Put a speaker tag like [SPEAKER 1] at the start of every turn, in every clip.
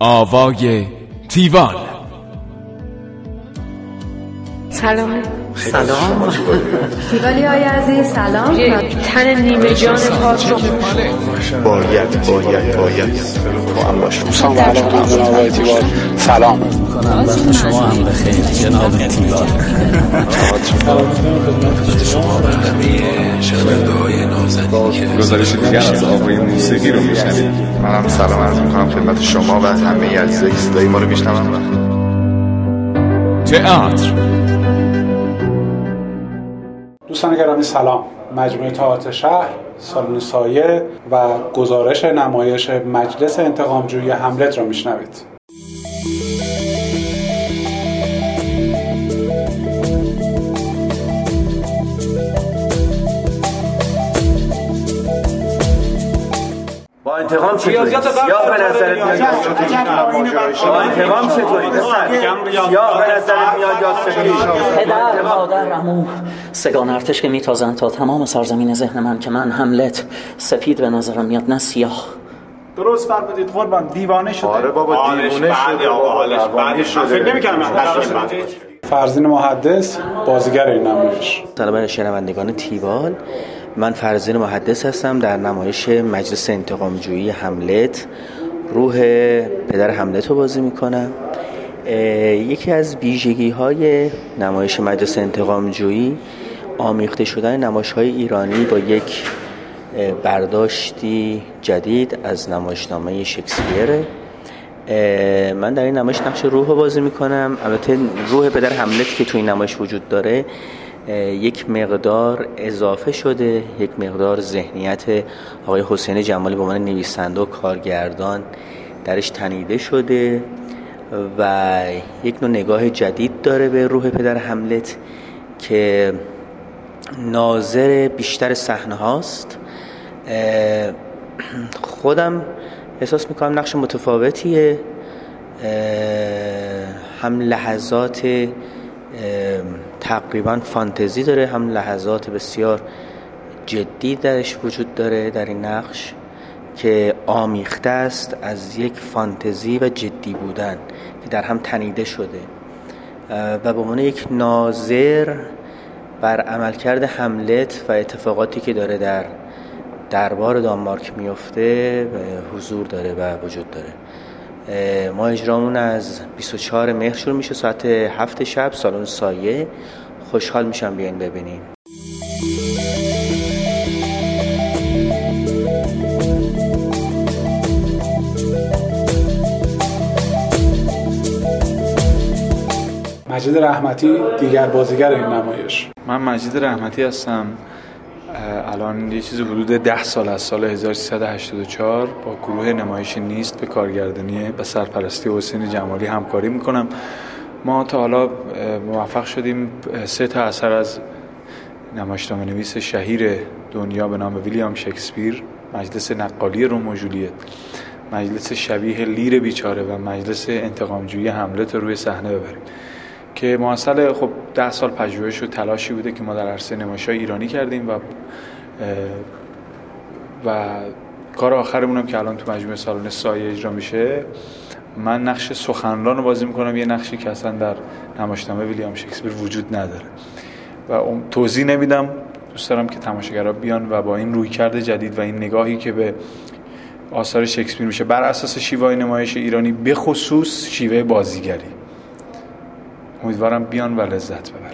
[SPEAKER 1] آوای تیوان.
[SPEAKER 2] سلام.
[SPEAKER 3] تیوالی های عزیز سلام.
[SPEAKER 2] یک تن نیمه جان پاک رو
[SPEAKER 4] باید با هم باشم.
[SPEAKER 5] سلام وقت شما هم بخیر جناب تیوان.
[SPEAKER 4] گزارش دیگر از آوای موسیقی رو میشنید. منم سلام عرض میکنم خدمت شما و همه عزیزای صدای ما رو میشنون.
[SPEAKER 1] تئاتر.
[SPEAKER 6] دوستان گرامی سلام. مجموعه تئاتر شهر، سالن سایه و گزارش نمایش مجلس انتقامجویی هملت را میشنوید.
[SPEAKER 7] با انتقام چطوری؟ یا به نظرت میاد با انتقام چطوری؟ یا به نظرت میاد یا سفید؟
[SPEAKER 5] پدر مادر عمو سگان ارتش که میتازند تا تمام سرزمین ذهن من که من هملت سپید به نظرم میاد نه سیاه.
[SPEAKER 8] درست فرمودید قربان. دیوانه شده.
[SPEAKER 4] آره بابا دیوانه شده.
[SPEAKER 8] فکر نمی‌کردم
[SPEAKER 6] فرزین محدث بازیگر این نمایش.
[SPEAKER 9] سلام شنوندگان تیوان، من فرزین محدث هستم. در نمایش مجلس انتقامجویی هملت روح پدر هملت رو بازی میکنم. یکی از ویژگی‌های نمایش مجلس انتقامجویی آمیخته شدن نمایش‌های ایرانی با یک برداشتی جدید از نمایشنامه شکسپیر. من در این نمایش نقش روح رو بازی میکنم. البته روح پدر هملت که تو این نمایش وجود داره یک مقدار اضافه شده، یک مقدار ذهنیت آقای حسین جمالی به عنوان نویسنده و کارگردان درش تنیده شده و یک نوع نگاه جدید داره به روح پدر هملت که ناظر بیشتر صحنه هاست. خودم احساس میکنم نقش متفاوتیه، هم لحظات تقریبا فانتزی داره، هم لحظات بسیار جدی درش وجود داره در این نقش که آمیخته است از یک فانتزی و جدی بودن که در هم تنیده شده و به عنوان یک ناظر بر عملکرد هملت و اتفاقاتی که داره در دربار دانمارک میفته حضور داره و وجود داره. ما اجرامون از 24 مهر شروع میشه ساعت 7 شب سالن سایه. خوشحال میشم بیاین ببینین.
[SPEAKER 6] مجید رحمتی دیگر بازیگر این نمایش.
[SPEAKER 8] من مجید رحمتی هستم. الان یه چیزی حدود 10 سال از سال 1384 با گروه نمایش نیست به کارگردانی و سرپرستی حسین جمالی همکاری میکنم. ما تا حالا موفق شدیم 3 تا اثر از نمایشنامه نویس شهیر دنیا به نام ویلیام شکسپیر، مجلس نقالی رومئو و جولیت، مجلس شبیه لیر بیچاره و مجلس انتقامجویی هملت رو روی صحنه ببریم که مواصل 10 سال پژوهش و تلاشی بوده که ما در عرصه نمایش‌های ایرانی کردیم و کار آخرمون هم که الان تو مجموعه سالن سایه اجرا میشه. من نقش سخنران رو بازی میکنم، یه نقشی که اصلا در نمایشنامه ویلیام شکسپیر وجود نداره و توضیح نمیدم. دوست دارم که تماشاگرها بیان و با این رویکرد جدید و این نگاهی که به آثار شکسپیر میشه بر اساس شیوه نمایش ایرانی، به خصوص شیوه بازیگری، امیدوارم بیان و لذت ببرن.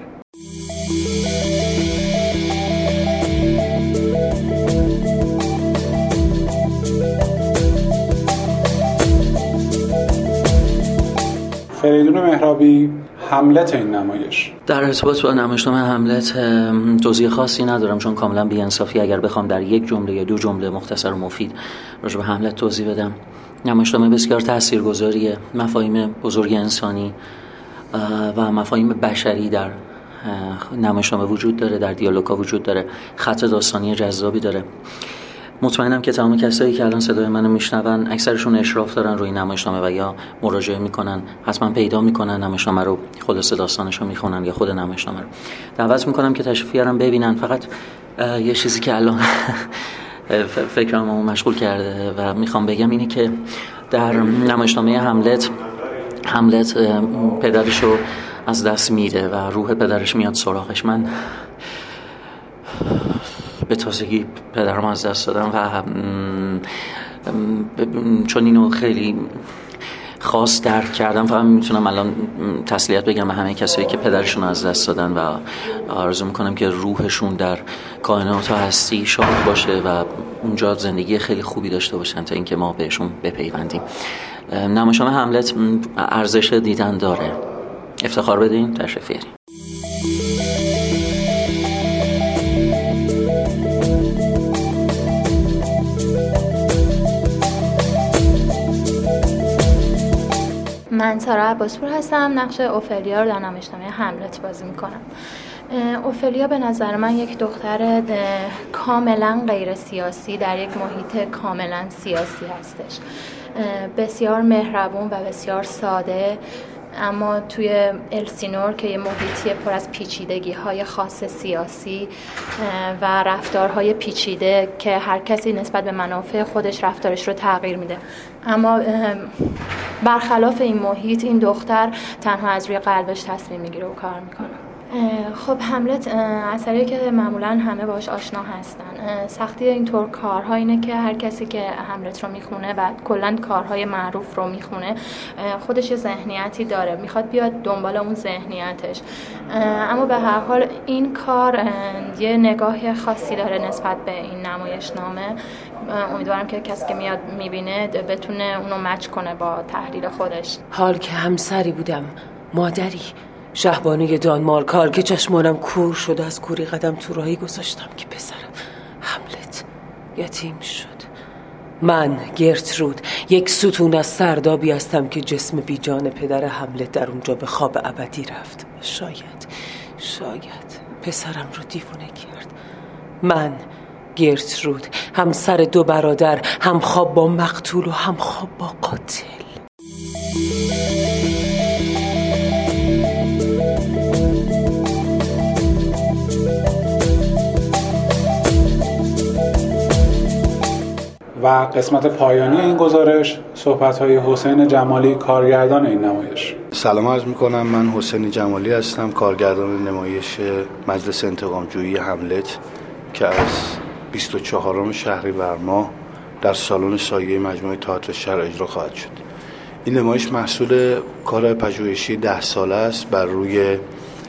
[SPEAKER 6] فریدون مهرابی هملت این نمایش.
[SPEAKER 5] در ارتباط با نمایشنامه هملت توضیح خاصی ندارم چون کاملا بی‌انصافی اگر بخوام در یک جمله یا 2 جمله مختصر و مفید راجع به هملت توضیح بدم. نمایشنامه بسیار تاثیرگذاریه. مفاهیم بزرگ انسانی و مفاهیم بشری در نمایشنامه وجود داره، در دیالوگ‌ها وجود داره، خط داستانی جذابی داره. مطمئنم که تمام کسایی که الان صدای منو میشنون اکثرشون اشراف دارن روی نمایشنامه و یا مراجعه میکنن، حتما پیدا میکنن نمایشنامه رو، خلاصه داستانش رو میخونن یا خود نمایشنامه رو. دعوت میکنم که تشریف بیارن ببینن. فقط یه چیزی که الان فکرمو مشغول کرده و میخوام بگم اینه که در نمایشنامه هملت پدرشو از دست میده و روح پدرش میاد سراغش. من به تازگی پدرم از دست دادم و چون اینو خیلی خاص درک کردم، فقط میتونم الان تسلیت بگم به همه کسایی که پدرشون از دست دادن و آرزو میکنم که روحشون در کائنات و هستی شاد باشه و اونجا زندگی خیلی خوبی داشته باشن تا اینکه ما بهشون بپیوندیم. نمایشنامه هملت ارزش دیدن داره. افتخار بدین، تشریف بیارین.
[SPEAKER 3] من سارا عباسپور هستم. نقش اوفلیا رو در نمایشنامه هملت بازی میکنم. اوفلیا به نظر من یک دختر کاملا غیر سیاسی در یک محیط کاملا سیاسی هستش. بسیار مهربون و بسیار ساده، اما توی السینور که یه محیطی پر از پیچیدگی‌های خاص سیاسی و رفتارهای پیچیده که هر کسی نسبت به منافع خودش رفتارش رو تغییر میده، اما برخلاف این محیط این دختر تنها از روی قلبش تصمیم میگیره و کار میکنه. خب هملت اثری که معمولا همه باش آشنا هستن. سختی اینطور کارها اینه که هر کسی که هملت رو میخونه و کلا کارهای معروف رو میخونه خودش یه ذهنیتی داره، میخواد بیاد دنبال اون ذهنیتش، اما به هر حال این کار یه نگاه خاصی داره نسبت به این نمایشنامه. امیدوارم که کسی که میاد میبینه بتونه اونو مچ کنه با تحلیل خودش.
[SPEAKER 2] حال که همسری بودم، مادری، شهبانوی دانمارک، که چشمانم کور شد، از کوری قدم تو راهی گذاشتم که پسرم هملت یتیم شد. من گرترود یک ستون از سردابی هستم که جسم بیجان پدر هملت در اونجا به خواب ابدی رفت. شاید پسرم رو دیوونه کرد. من گرترود، همسر دو برادر، هم خواب با مقتول و هم خواب با قاتل.
[SPEAKER 6] و قسمت پایانی این گزارش صحبت‌های حسین جمالی، کارگردان این نمایش.
[SPEAKER 4] سلام عرض می‌کنم. من حسین جمالی هستم، کارگردان نمایش مجلس انتقام‌جویی هملت که از 24 شهریور ماه در سالن سایه مجموعه تئاتر شهر اجرا خواهد شد. این نمایش محصول کار پژوهشی 10 ساله است بر روی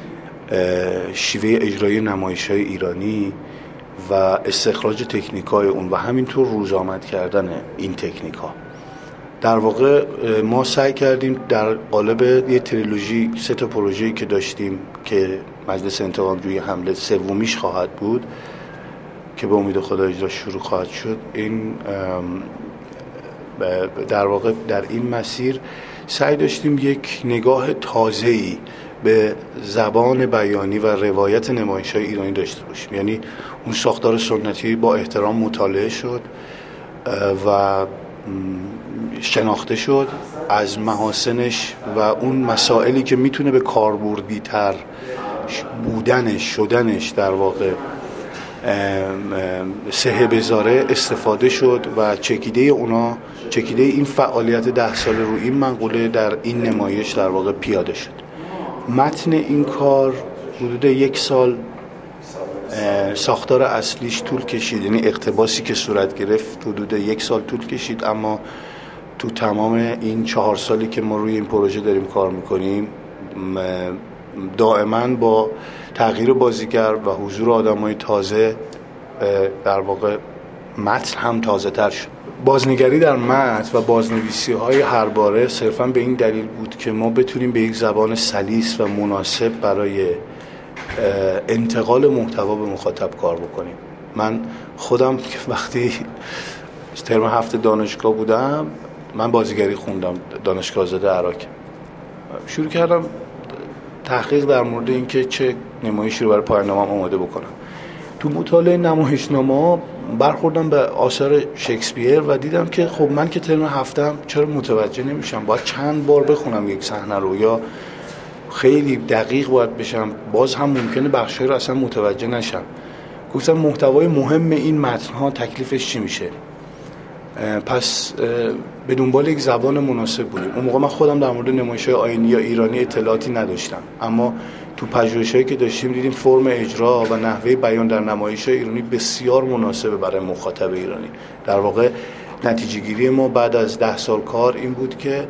[SPEAKER 4] شیوه اجرای نمایش‌های ایرانی و استخراج تکنیک‌های اون و همینطور روزآمد کردن این تکنیک‌ها. در واقع ما سعی کردیم در قالب یه تریلوژی 3 تا پروژه‌ای که داشتیم که مجلس انتقام‌جویی هملت سومیش خواهد بود که به امید خدا اجرا شروع خواهد شد، این در واقع در این مسیر سعی داشتیم یک نگاه تازه‌ای به زبان بیانی و روایت نمایش‌های ایرانی داشته باشیم. یعنی اون ساختار سنتی با احترام مطالعه شد و شناخته شد، از محاسنش و اون مسائلی که میتونه به کاربردی‌تر شدنش در واقع سهه بذاره استفاده شد و چکیده این فعالیت 10 ساله رو این منقوله در این نمایش در واقع پیاده شد. متن این کار حدود 1 سال ساختار اصلیش طول کشید، یعنی اقتباسی که صورت گرفت حدود 1 سال طول کشید، اما تو تمام این 4 سالی که ما روی این پروژه داریم کار میکنیم دائما با تغییر بازیگر و حضور آدمای تازه در واقع متن هم تازه تر شد. بازنگری در متن و بازنویسی های هر باره صرفا به این دلیل بود که ما بتونیم به یک زبان سلیس و مناسب برای انتقال محتوا به مخاطب کار بکنیم. من خودم که وقتی ترم 7 دانشگاه بودم، من بازیگری خوندم دانشگاه آزاد عراق، شروع کردم تحقیق در مورد اینکه چه نمایشی رو برای پایان‌نامه‌ام آماده بکنم. تو مطالعه نمایشنامه‌ها برخوردم به آثار شکسپیر و دیدم که خب من که ترم 7م چرا متوجه نمیشم، باید چند بار بخونم یک صحنه رو یا خیلی دقیق باید بشم، باز هم ممکنه بخشایی رو اصلا متوجه نشم. گفتم محتوای مهم این متن‌ها تکلیفش چی میشه. پس به دنبال یک زبان مناسب بودیم. اون موقع من خودم در مورد نمایش‌های آیینی یا ایرانی اطلاعاتی نداشتم، اما تو پژوهش‌هایی که داشتیم دیدیم فرم اجرا و نحوه بیان در نمایش‌های ایرانی بسیار مناسبه برای مخاطب ایرانی. در واقع نتیجه گیری ما بعد از 10 سال کار این بود که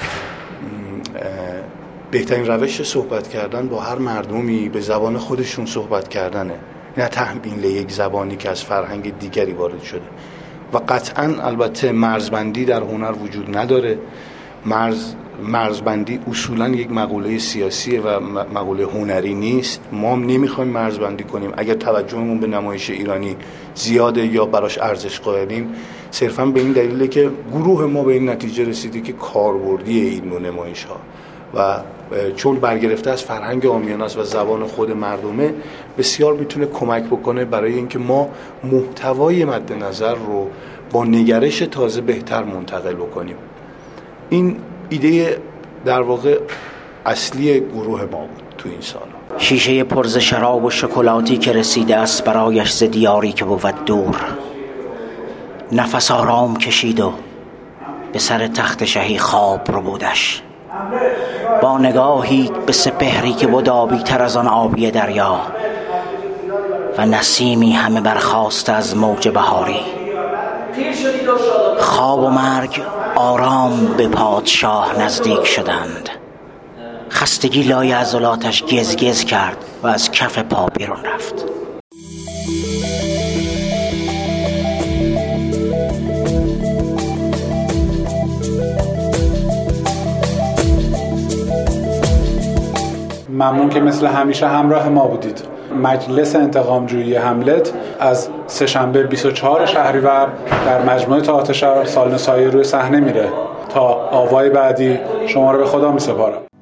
[SPEAKER 4] بهترین روش صحبت کردن با هر مردمی به زبان خودشون صحبت کردنه، نه تحمیل یک زبانی که از فرهنگ دیگری وارد شده. و قطعاً البته مرزبندی در هنر وجود نداره. مرزبندی اصولاً یک مقوله سیاسیه و مقوله هنری نیست. ما هم نمیخوایم مرزبندی کنیم. اگر توجهمون به نمایش ایرانی زیاده یا براش ارزش قائلیم، صرفاً به این دلیله که گروه ما به این نتیجه رسیده که کاربردی این نوع نمایش‌ها و چون برگرفته از فرهنگ عامیانه است و زبان خود مردمه، بسیار میتونه کمک بکنه برای اینکه ما محتوای مد نظر رو با نگرش تازه بهتر منتقل بکنیم. این ایده در واقع اصلی گروه ما بود تو این سال.
[SPEAKER 10] شیشه پر ز شراب و شکلاتی که رسیده است برایش ز دیاری که بود دور، نفس آرام کشید و به سر تخت شهی خواب رو بودش، با نگاهی به سپهری که بود آبی تر از آن آبی دریا، و نسیمی همه برخاسته از موج بهاری. خواب و مرگ آرام به پادشاه نزدیک شدند. خستگی لای عضلاتش گزگز کرد و از کف پا بیرون رفت.
[SPEAKER 6] ممنون که مثل همیشه همراه ما بودید. مجلس انتقامجویی هملت از سه‌شنبه 24 شهریور در مجموعه تئاتر شهر سالن سایه روی صحنه میره. تا آوای بعدی شما رو به خدا میسپارم.